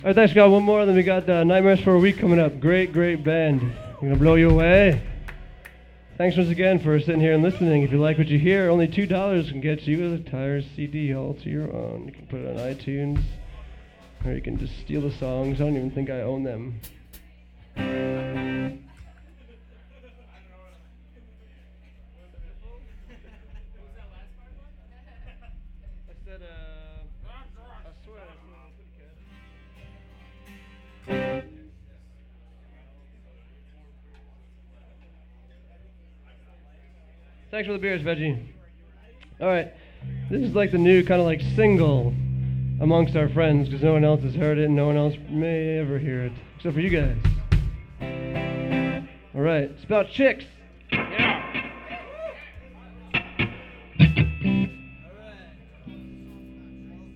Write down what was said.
All right, thanks, God. One more, then we got Nightmares for a Week coming up. Great, great band. We're going to blow you away. Thanks once again for sitting here and listening. If you like what you hear, only $2 can get you a Tires CD all to your own. You can put it on iTunes, or you can just steal the songs. I don't even think I own them. Thanks for the beers, Veggie. All right, this is like the new kind of like single amongst our friends because no one else has heard it and no one else may ever hear it except for you guys. All right, it's about chicks.